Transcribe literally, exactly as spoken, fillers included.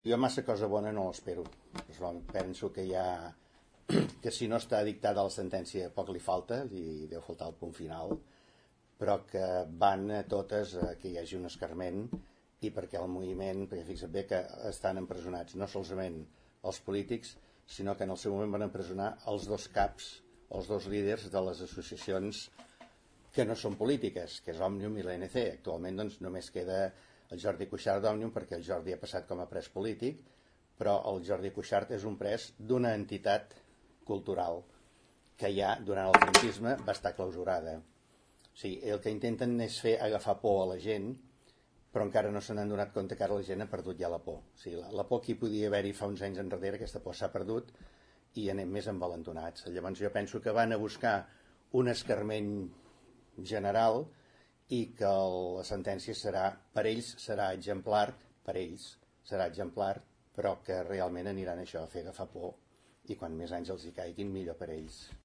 Jo massa cosa bona no l'espero. Penso que hi ha que si no està dictada la sentència poc li falta, li deu faltar el punt final, però que van a totes a que hi hagi un escarment i perquè el moviment, perquè fixa't bé que estan empresonats no solament els polítics, sinó que en el seu moment van empresonar els dos caps, els dos líders de les associacions que no són polítiques, que és Òmnium i l'A N C. Actualment doncs, només queda el Jordi Cuixart d'Òmnium perquè el Jordi ha passat com a pres polític, però el Jordi Cuixart és un pres d'una entitat cultural que ja durant el franquisme va estar clausurada. O sigui, el que intenten és fer agafar por a la gent, però encara no se n'han donat compte que ara la gent ha perdut ja la por. O sigui, la, la por que hi podia haver-hi fa uns anys enrere, aquesta por s'ha perdut i anem més envalentonats. Llavors jo penso que van a buscar un escarment general i que la sentència serà, per ells serà exemplar, per ells serà exemplar, però que realment aniran això a fer agafar por i quan més anys els hi caiguin millor per ells.